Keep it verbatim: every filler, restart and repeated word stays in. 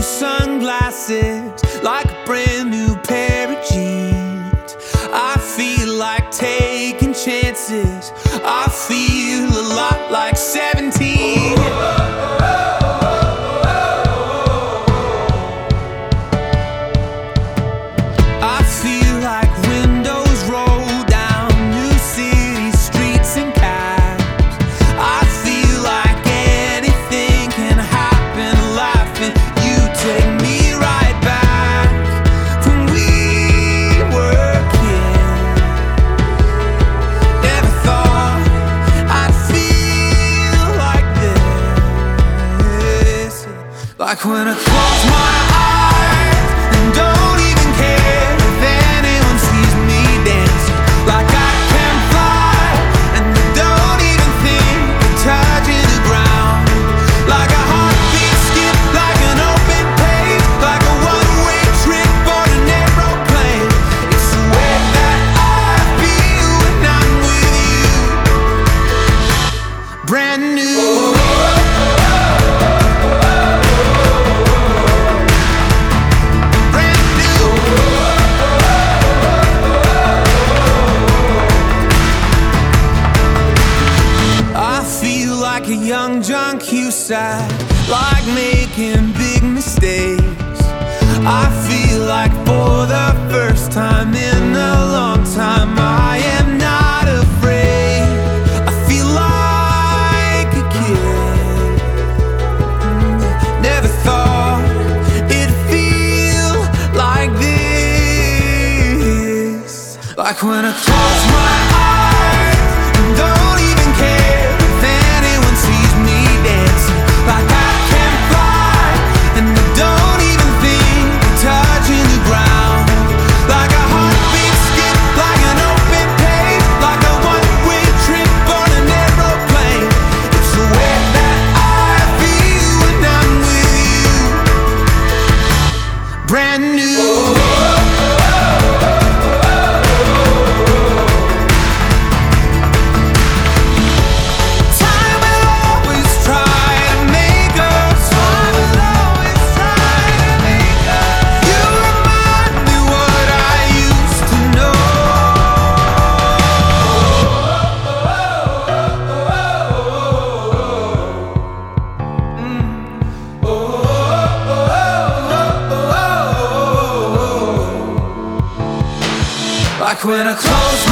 sunglasses, like a brand new pair of jeans. I feel like taking chances. I feel a lot like seventeen. I feel like windows roll down new city streets and cabs. I feel like anything can happen, laughing. You take me right back when we were kids. Never thought I'd feel like this. Like when I close my eyes and don't even care if anyone sees me dancing. Like I can fly and I don't even think of touching the ground. Like a heartbeat skip, like an open page, like a one-way trip on an aeroplane. It's the way that I feel when I'm with you. Brand new. Like a young John Cusack, like making big mistakes. I feel like for the first time in a long time I am not afraid. I feel like a kid. Never thought it'd feel like this. Like when I close my eyes and don't even care if anyone sees me dancing. Like I can fly and I don't even think of touching the ground. Like a heartbeat skip, like an open page, like a one-way trip on an aeroplane. It's the way that I feel when I'm with you. Brand new. Like when I close